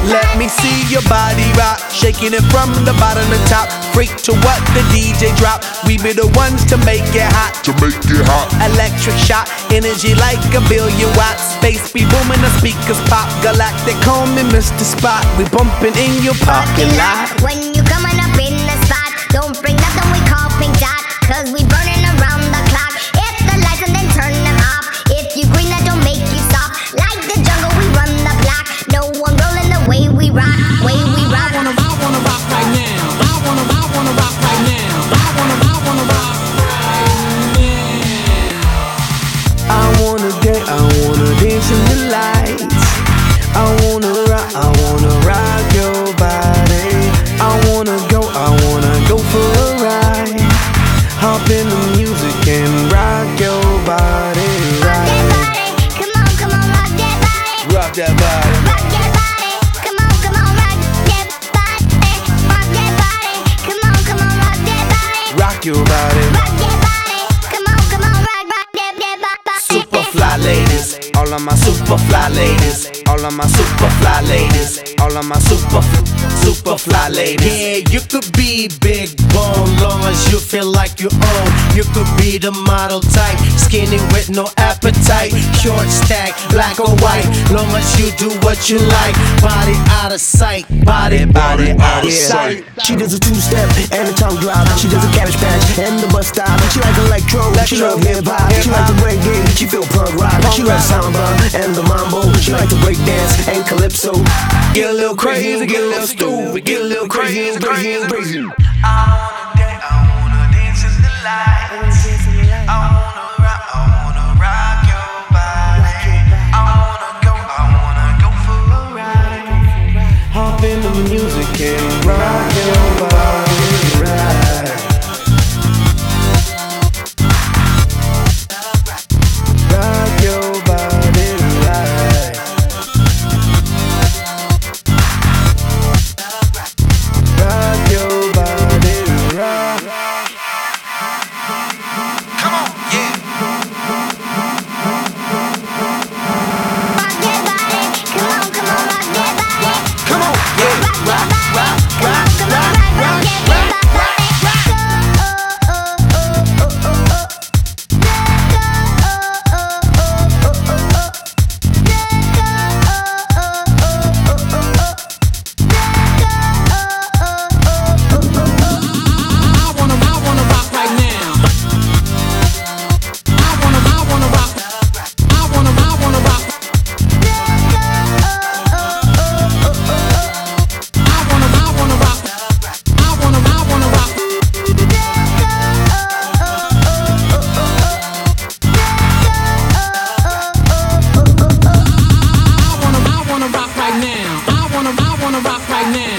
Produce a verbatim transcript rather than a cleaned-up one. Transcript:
Let me see your body rock, shaking it from the bottom to top. Freak to what the D J drop. We be the ones to make it hot. To make it hot. Electric shock, energy like a billion watts. Space be booming, the speakers pop. Galactic, call me Mister Spot. We bumping in your parking lot. When you coming up in the spot, don't bring nothing we call pink dot, cause we burning around the clock. Hit the lights and then turn them off. If you green, that don't make you stop. Like the jungle, we run the block. No one rolling the way we rock, way we rock. I wanna, I wanna rock right now. I wanna, I wanna rock right now. I wanna, I wanna rock right now. I wanna get, I wanna dance in the lights. I wanna rock, I wanna rock your body. I wanna go, I wanna go for a ride. Hop in the music and rock your body. Rock that body, come on, come on, rock that body. Rock that body. Rock that body, come on, come on, rock that body. Rock that body, come on, come on, rock that body. Rock your body. Rock that body, come on, come on, rock, rock that, that body. Super fly ladies, all of my super fly ladies, all of my super fly ladies, all of my super super fly ladies. Yeah, you could be big bone, long as you feel like you own. You could be the model type, skinny with no appetite, short stack, black or white, long as you do what you like. Body out of sight, body, body out of sight. She does a two-step and a tongue drop. She does a cabbage patch and the bus stop. She like electro, she love hip-hop. She like the reggae, she feel punk rock. She like samba and the mambo. She like to break dance and calypso. Get a little crazy, get a little stupid, get a little crazy, crazy, crazy. I wanna dance, I wanna dance in the lights. I wanna rock, I wanna rock your body. I wanna go, I wanna go for a ride. Hop into the music and rock your body, right. Rock your body, right. Rock your body, right. Come on, yeah. Rock that body, come on, come on, rock that body. Come on, yeah. Rock that body, come on, come on, rock, rock that body. I wanna, I wanna rock right now. I wanna, I wanna rock. I wanna, I wanna rock. I wanna, I wanna rock. I wanna, I wanna rock. I wanna, I wanna rock right now. I wanna, I wanna rock right now.